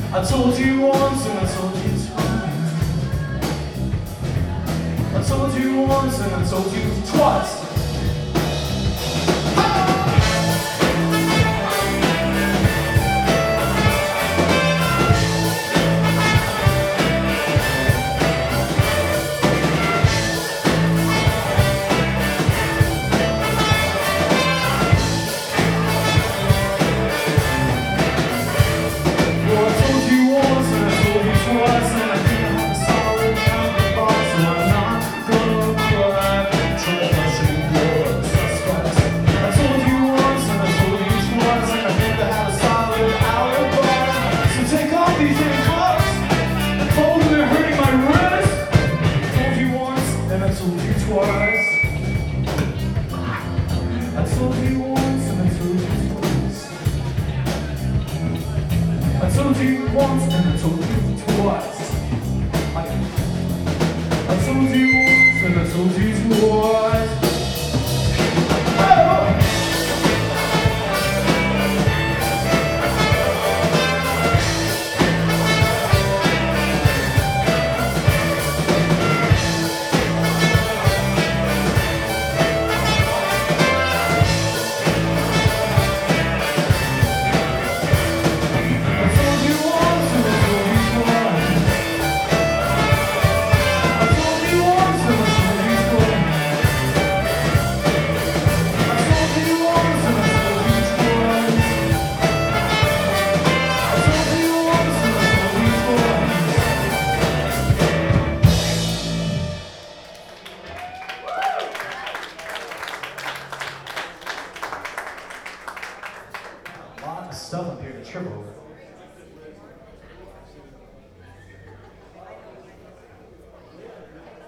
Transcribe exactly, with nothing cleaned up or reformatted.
I told you once and I told you twice. I told you once and I told you twice. Twice. I told you once and I told you twice. I told you once and I told you twice. I, I told you once and I told you twice.